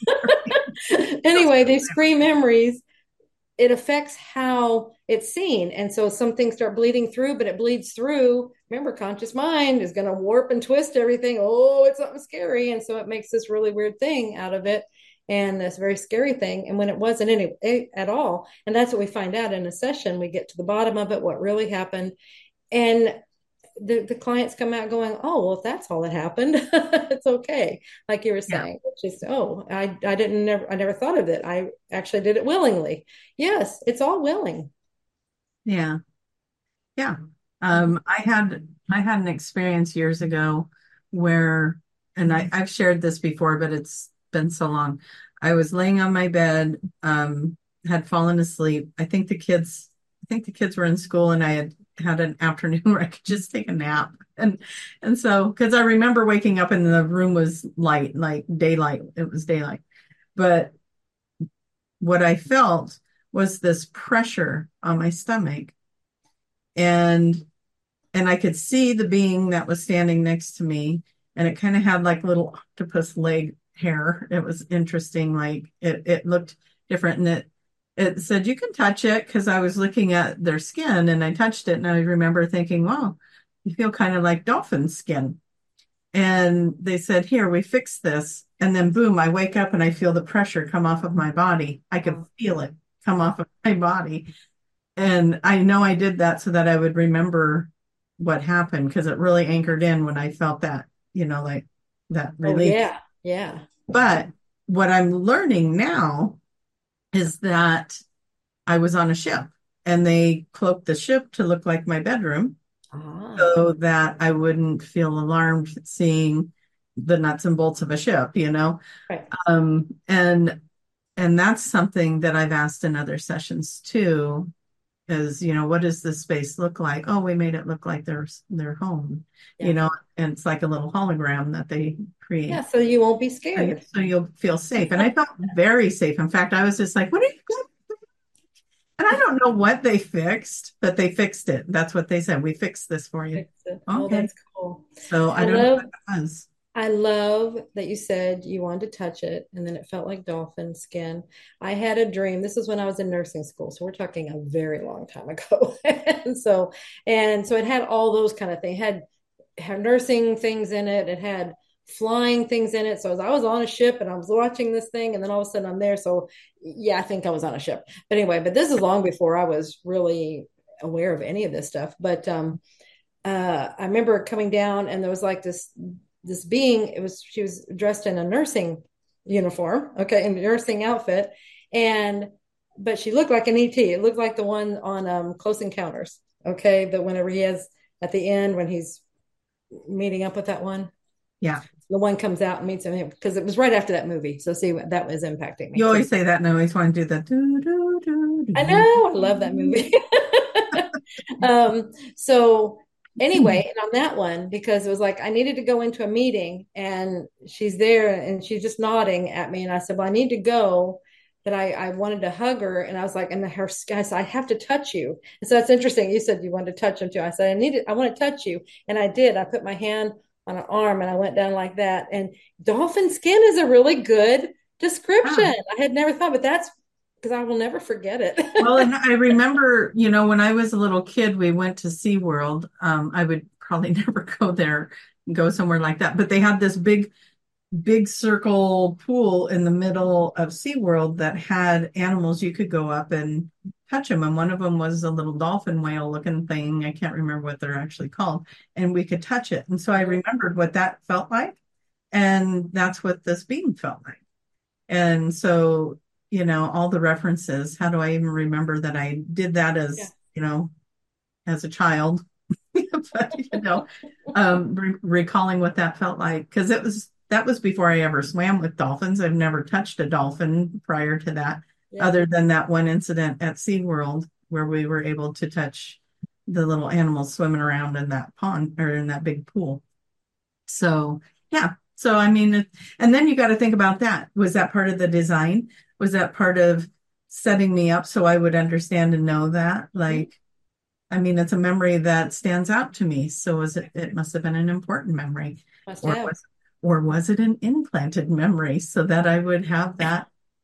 Anyway, these screen memories, it affects how it's seen. And so some things start bleeding through, but it bleeds through. Remember, conscious mind is going to warp and twist everything. Oh, it's something scary. And so it makes this really weird thing out of it. And this very scary thing. And when it wasn't any at all. And that's what we find out in a session. We get to the bottom of it, what really happened. And the, the clients come out going, oh, well, if that's all that happened, it's okay. Like you were Yeah. saying, it's just, oh, I, I didn't never, I never thought of it. I actually did it willingly. Yes, it's all willing. Yeah. Yeah. Mhm. Um, I had I had an experience years ago where, and I, I've shared this before, but it's been so long. I was laying on my bed, um, had fallen asleep. I think the kids, I think the kids were in school, and I had had an afternoon where I could just take a nap. And and so, because I remember waking up and the room was light, like daylight. It was daylight. But what I felt was this pressure on my stomach. And and I could see the being that was standing next to me, and it kind of had like little octopus leg hair. It was interesting, like it it looked different, and it it said you can touch it because I was looking at their skin and I touched it, and I remember thinking, wow, you feel kind of like dolphin skin. And they said, here, we fix this. And then boom, I wake up and I feel the pressure come off of my body. I could Wow. feel it come Wow. off of my body. And I know I did that so that I would remember what happened because it really anchored in when I felt that, you know, like that Oh, release. yeah. Yeah. But what I'm learning now is that I was on a ship and they cloaked the ship to look like my bedroom Ah, so that I wouldn't feel alarmed seeing the nuts and bolts of a ship, you know? right. Um, and and that's something that I've asked in other sessions too is, you know, what does this space look like? Oh, we made it look like their their home, you Yeah. know, and it's like a little hologram that they Yeah. create. So you won't be So, you, scared. so you'll feel safe. And I felt very safe. In fact, I was just like, what are you doing? And I don't know what they fixed, but they fixed it. That's what they said. We fixed this for you. Fix it. Oh, Okay. that's cool. So I I don't know what love it was. I love that you said you wanted to touch it and then it felt like dolphin skin. I had a dream. This is when I was in nursing school. So we're talking a very long time ago. And so and so it had all those kind of things. It had had nursing things in it. It had flying things in it. So as I was on a ship and I was watching this thing and then all of a sudden I'm there. So yeah, I think I was on a ship. But anyway, but this is long before I was really aware of any of this stuff. But um uh, I remember coming down and there was like this this being. It was she was dressed in a nursing uniform, okay, in a nursing outfit, and but she looked like an E T. It looked like the one on um, Close Encounters, okay, that whenever he has at the end when he's meeting up with that one, Yeah. the one comes out and meets him because it was right after that movie. So see that was impacting me. You So always say that, and I always want to do the do, do, do, I do, know I love that movie. um, so do. anyway, and on that one, because it was like I needed to go into a meeting and she's there and she's just nodding at me. And I said, well, I need to go. But I, I wanted to hug her. And I was like, and her, I said, I have to touch you. And so that's interesting. You said you wanted to touch him too. I said, I needed, I want to touch you. And I did. I put my hand on her arm and I went down like that. And dolphin skin is a really good description. Ah. I had never thought, but that's because I will never forget Well, it. and I remember, you know, when I was a little kid, we went to SeaWorld. Um, I would probably never go there, go somewhere like that, but they had this big big circle pool in the middle of SeaWorld that had animals you could go up and touch them. And one of them was a little dolphin whale looking thing. I can't remember what they're actually called. And we could touch it. And so I remembered what that felt like. And that's what this being felt like. And so, you know, all the references, how do I even remember that I did that Yeah. as, you know, as a child? But, you know, um, re recalling what that felt like, because it was that was before I ever swam with dolphins. I've never touched a dolphin prior to that, Yeah. other than that one incident at SeaWorld where we were able to touch the little animals swimming around in that pond or in that big pool. So, yeah. So, I mean, it, and then you got to think about that. Was that part of the design? Was that part of setting me up so I would understand and know that? Mhm. Like, I mean, it's a memory that stands out to me. So was it, it must have been an important memory. Must Or have. was or was it an implanted memory so that I would have that?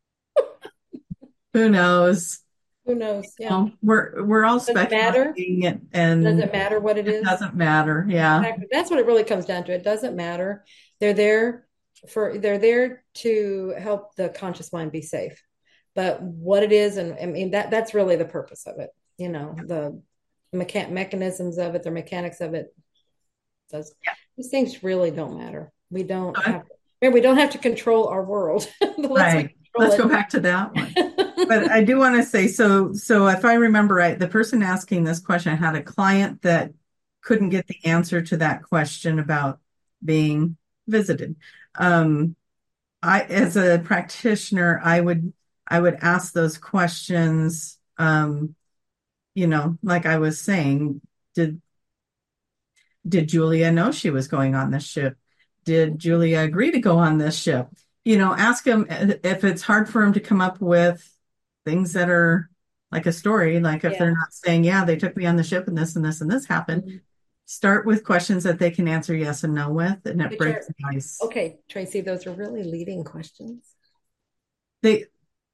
Who knows? Who knows? Yeah. Well, we're we're all Does it matter? speculating and, Does and it matter what it it is? doesn't matter. Yeah. Exactly. That's what it really comes down to. It doesn't matter. They're there for they're there to help the conscious mind be safe. But what it is, and I mean that that's really the purpose of it. You know, the mechan mechanisms of it, the mechanics of it. Those, Yeah. these things really don't matter. We don't Okay. have, remember, we don't have to control our world. Let's Right. control Let's go it. back to that one. But I do want to say, so, so if I remember right, the person asking this question had a client that couldn't get the answer to that question about being visited. Um, I, as a practitioner, I would, I would ask those questions. Um, you know, like I was saying, did, did Julia know she was going on this ship? Did Julia agree to go on this ship? You know, ask him if it's hard for him to come up with things that are like a story, like if they're Yeah. not saying, yeah, they took me on the ship and this and this and this happened, Mhm. start with questions that they can answer yes and no with, and it Which breaks are, the ice. okay, Tracy, those are really leading questions. They,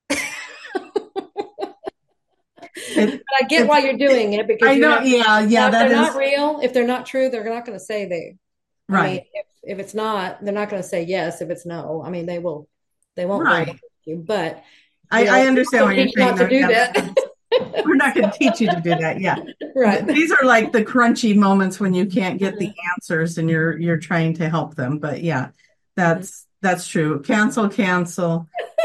it, But I get it's, why you're doing it because I you know, have, yeah, yeah, now if that they're is not real, if they're not true, they're not going to say they, I mean, right, if, if it's not, they're not going to say yes if it's no. I mean, they will, they won't go along right. with you, but I, we I also, understand also what you're teach saying not to though. do Yeah, that. that, we're not going to teach you to do that. Yeah. Right. Th- These are like the crunchy moments when you can't get the Mhm. answers and you're you're trying to help them. But yeah, Mhm. that's that's true. Cancel, cancel.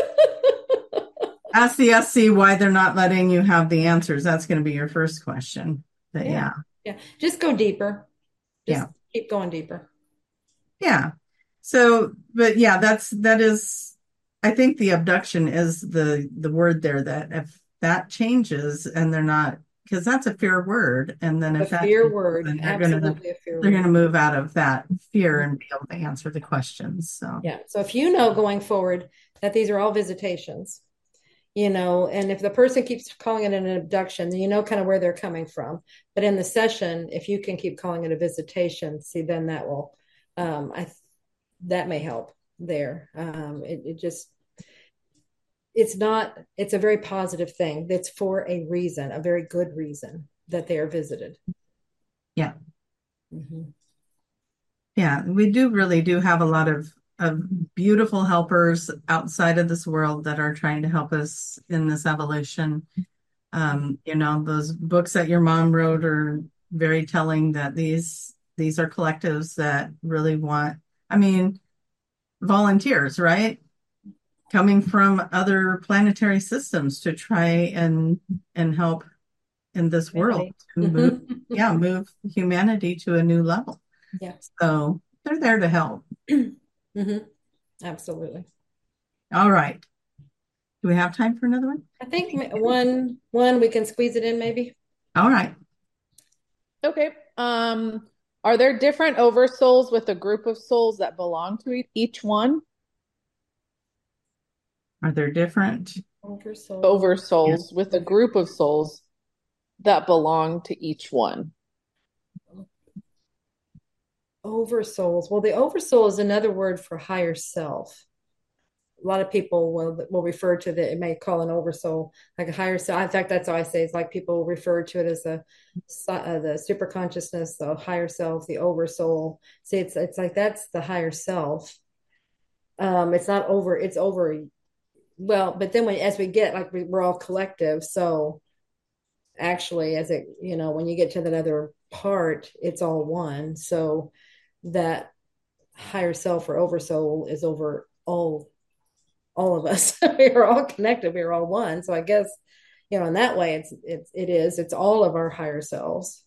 Ask the S C why they're not letting you have the answers. That's going to be your first question. But Yeah. yeah, Yeah. Just go deeper. yeah, Just keep going deeper. yeah. So, but yeah, that's that is. I think the abduction is the the word there. That if that changes and they're not, because that's a fear word, and then A if that fear changes, word, then they're gonna absolutely a fear they're gonna word. move out of that fear Mhm. and be able to answer the questions. So Yeah. So if you know going forward that these are all visitations, you know, and if the person keeps calling it an abduction, then you know kind of where they're coming from. But in the session, if you can keep calling it a visitation, see, then that will, um, I that may help there. Um, it, it just it's not it's a very positive thing. That's for a reason, a very good reason that they are visited. yeah, Mm-hmm. yeah, we do really do have a lot of of beautiful helpers outside of this world that are trying to help us in this evolution. Um, you know, those books that your mom wrote are very telling that these these are collectives that really want, I mean, volunteers, right? Coming from other planetary systems to try and and help in this world Humanity. and move, Mm-hmm. yeah, move humanity to a new level. Yeah. So they're there to help. Mm-hmm. Absolutely. All right. Do we have time for another one? I think one one we can squeeze it in maybe. All right. Okay. Um, are there different oversouls with a group of souls that belong to e- each one? Are there different? Oversoul. Yeah. Oversouls with a group of souls that belong to each one. Oversouls. Well, the oversoul is another word for higher self. A lot of people will will refer to the it may call an oversoul like a higher self. In fact, that's how I say it's like people refer to it as a uh, the super consciousness, the higher self, the oversoul. See, it's it's like that's the higher self. Um, it's not over. It's over. Well, but then when as we get like we, we're all collective, so actually, as it you know, when you get to that other part, it's all one. So that higher self or oversoul is over all all of us. We are all connected. We are all one. So I guess, you know, in that way, it's it's it is. It's all of our higher selves.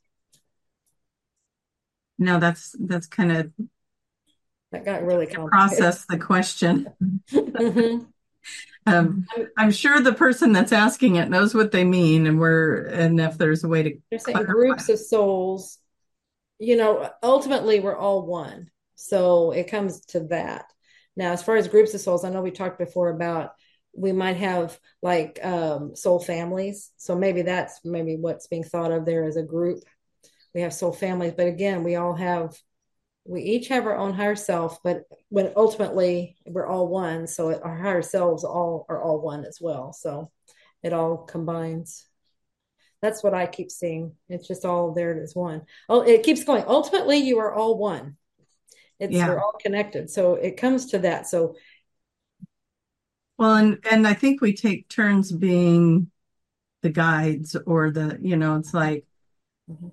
No, that's that's kind of That got really complicated. process the question. Mm-hmm. Um, I'm sure the person that's asking it knows what they mean, and we're and if there's a way to They're saying clarify. groups of souls. You know, ultimately, we're all one. So it comes to that. Now, as far as groups of souls, I know we talked before about we might have like um, soul families. So maybe that's maybe what's being thought of there as a group. We have soul families, but again, we all have we each have our own higher self, but when ultimately we're all one, so our higher selves all are all one as well. So it all combines. That's what I keep seeing. It's just all there as one. Oh, it keeps going. Ultimately, you are all one. It's Yeah. we're all connected. So it comes to that. So Well, and and I think we take turns being the guides or the, you know, it's like mhm.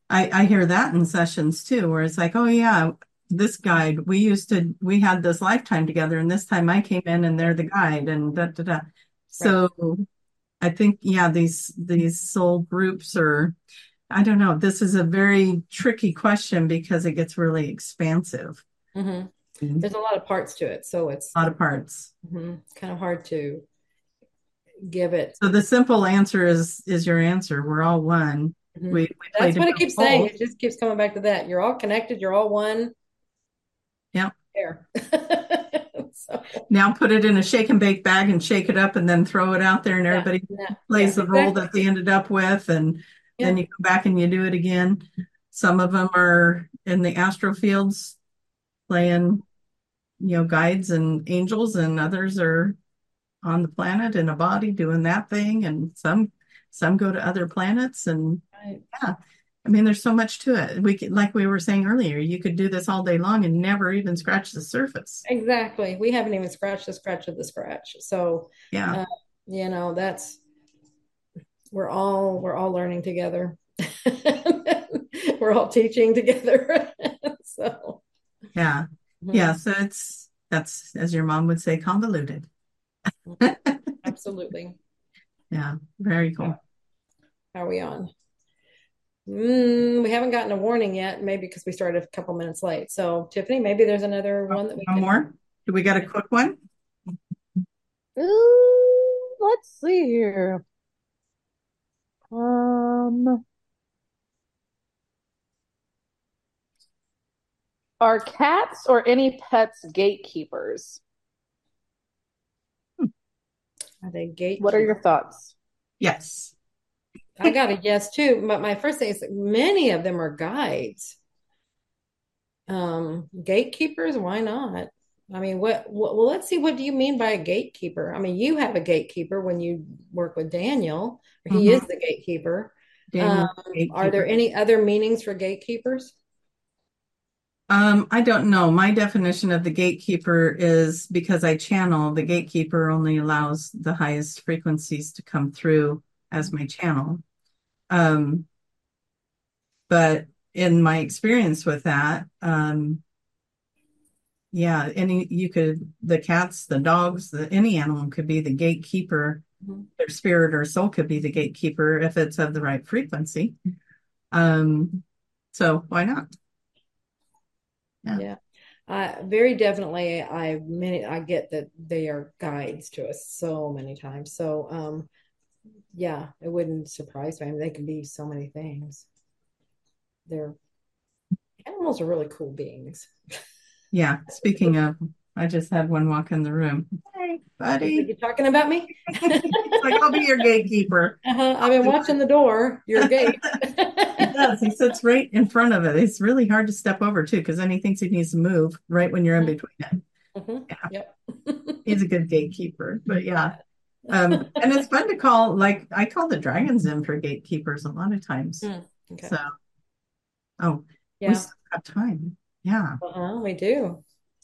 I, I hear that in sessions too, where it's like, oh yeah, this guide, we used to, we had this lifetime together, and this time I came in and they're the guide, and da da da. Right. So I think, yeah, these these soul groups are, I don't know, this is a very tricky question because it gets really expansive. hmm A There's a lot of parts to it, so it's lot of parts. mhm, kind of hard to give it. So the simple answer is is your answer. We're all one. Mhm. We we play That's what it different keeps saying. roles. It just keeps coming back to that. You're all connected. You're all one. Yeah. There. So, Now put it in a shake and bake bag and shake it up and then throw it out there and yeah, everybody yeah, plays yeah, the role exactly. that they ended up with, and then Yeah. you go back and you do it again. Some of them are in the astral fields playing, you know, guides and angels, and others are on the planet in a body doing that thing, and some some go to other planets, and Right. yeah. I mean, there's so much to it. We could, like we were saying earlier, you could do this all day long and never even scratch the surface. Exactly. We haven't even scratched the scratch of the scratch. So, Yeah. uh, you know, that's we're all we're all learning together. We're all teaching together. So, Yeah. mhm, Yeah. So it's, that's, as your mom would say, convoluted. absolutely. Yeah. Very Yeah. cool. How are we on? Mm, we haven't gotten a warning yet, maybe because we started a couple minutes late. So, Tiffany, maybe there's another one that we One can. more? Do we got a quick one? Ooh, let's see here. Um, are cats or any pets gatekeepers? Are they What are gatekeepers? your thoughts? Yes. I got a yes too. But my first thing is that many of them are guides. Um, gatekeepers, why not? I mean, what, what, well, let's see, what do you mean by a gatekeeper? I mean, you have a gatekeeper when you work with Daniel, or he is Mm-hmm. the gatekeeper. Um, Daniel, are there gatekeeper. any other meanings for gatekeepers? Um, I don't know. My definition of the gatekeeper is, because I channel, the gatekeeper only allows the highest frequencies to come through as my channel. Um, but in my experience with that, um, yeah, any, you could, the cats, the dogs, the any animal could be the gatekeeper. Mhm. Their spirit or soul could be the gatekeeper if it's of the right frequency. Um, so why not? Yeah. Yeah. Uh, very definitely, I many I get that they are guides to us so many times. So, um, yeah, it wouldn't surprise me. I mean, they can be so many things. They're animals are really cool beings. Yeah. Speaking of, I just had one walk in the room. Hey, He's like, buddy. you talking about me? He's like, I'll be your gatekeeper. Uh-huh. I've I'll been do watching the door, your gate. it. He does. He sits right in front of it. It's really hard to step over too, because then he thinks he needs to move right when you're in between it. Mhm. Yeah. Yep. He's a good gatekeeper. But yeah. Um, and it's fun to call, like I call the dragons in for gatekeepers a lot of times. Hmm. Okay. So, oh, we Yeah. still have time. Yeah. Uh-huh. We do.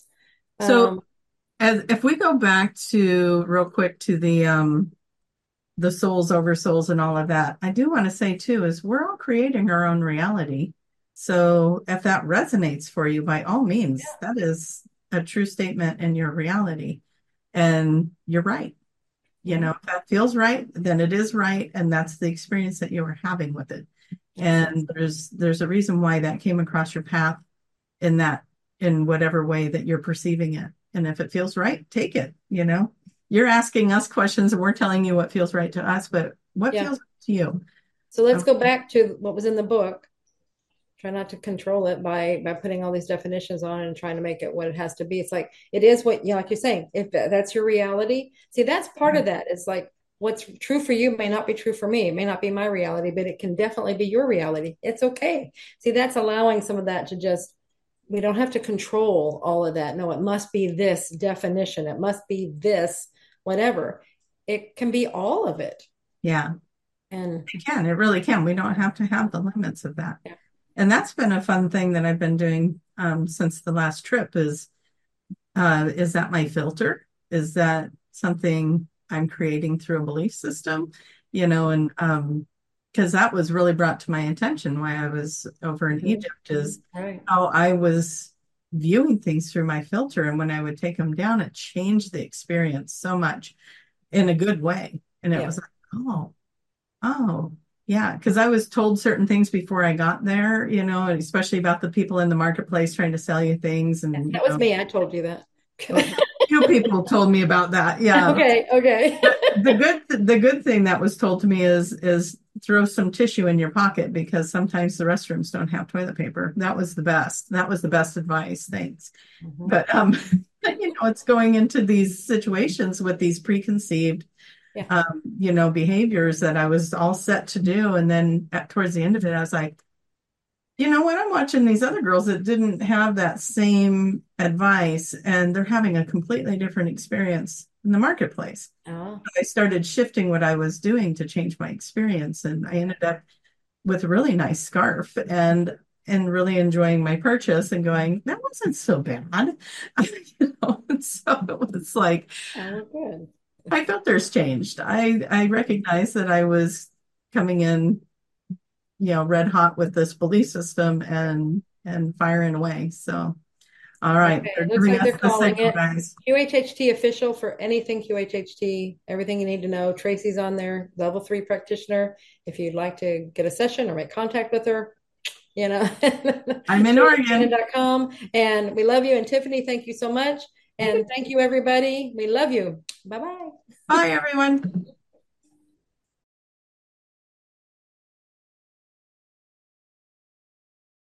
So Um, as if we go back to real quick to the um the souls over souls and all of that, I do want to say too is we're all creating our own reality. So if that resonates for you, by all means, that is a true statement in your reality. And you're right. You know, mhm. if that feels right, then it is right, and that's the experience that you were having with it. Exactly. And there's there's a reason why that came across your path in that, in whatever way that you're perceiving it. And if it feels right, take it, you know. You're asking us questions and we're telling you what feels right to us, but what Yeah. feels right to you? So let's Okay. go back to what was in the book. Try not to control it by by putting all these definitions on it and trying to make it what it has to be. It's like it is what, you know, like you're saying, if that's your reality. See, that's part of that. It's like what's true for you may not be true for me. It may not be my reality, but it can definitely be your reality. It's okay. See, that's allowing some of that to just, we don't have to control all of that. No, it must be this definition. It must be this, whatever. It can be all of it. Yeah, And it can. It really can. We don't have to have the limits of that. yeah. And that's been a fun thing that I've been doing um, since the last trip is, uh, is that my filter? Is that something I'm creating through a belief system? You know, and um, because that was really brought to my attention while I was over in Mhm. Egypt, is Right. how I was viewing things through my filter. And when I would take them down, it changed the experience so much in a good way. And it Yeah. was like, oh, oh, yeah. Because I was told certain things before I got there, you know, especially about the people in the marketplace trying to sell you things. And, you That was know, me. I told you that. a few people told me about that. Yeah. Okay. Okay. The good the good thing that was told to me is is throw some tissue in your pocket because sometimes the restrooms don't have toilet paper. That was the best. That was the best advice. Thanks. Mhm. But um, you know, it's going into these situations with these preconceived Yeah. um, you know, behaviors that I was all set to do. And then at, towards the end of it, I was like, you know what? I'm watching these other girls that didn't have that same advice, and they're having a completely different experience in the marketplace. Oh, I started shifting what I was doing to change my experience, and I ended up with a really nice scarf and and really enjoying my purchase and going, that wasn't so bad. You know, and so it was like oh, good. my filters changed. I I recognized that I was coming in, you know, red hot with this belief system and and firing away. So, all right, Okay. they're Looks giving like us they're the calling signal, it guys. Q H H T official for anything Q H H T. Everything you need to know. Tracy's on there, level three practitioner. If you'd like to get a session or make contact with her, you know, I'm in Oregon. dot com. And we love you. And Tiffany, thank you so much. And thank you, everybody. We love you. Bye bye. Bye, everyone.